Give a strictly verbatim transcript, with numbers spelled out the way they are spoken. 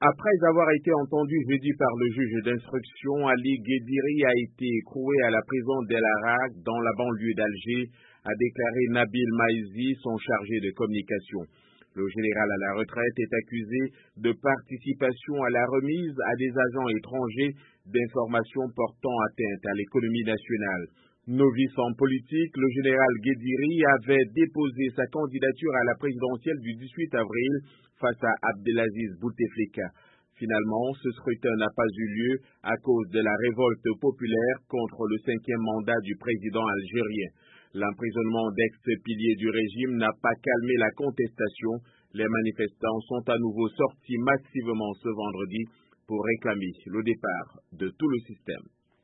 Après avoir été entendu jeudi par le juge d'instruction, Ali Guediri a été écroué à la prison d'El Arak dans la banlieue d'Alger, a déclaré Nabil Maizi, son chargé de communication. Le général à la retraite est accusé de participation à la remise à des agents étrangers d'informations portant atteinte à l'économie nationale. Novice en politique, le général Guediri avait déposé sa candidature à la présidentielle du dix-huit avril face à Abdelaziz Bouteflika. Finalement, ce scrutin n'a pas eu lieu à cause de la révolte populaire contre le cinquième mandat du président algérien. L'emprisonnement d'ex-piliers du régime n'a pas calmé la contestation. Les manifestants sont à nouveau sortis massivement ce vendredi pour réclamer le départ de tout le système.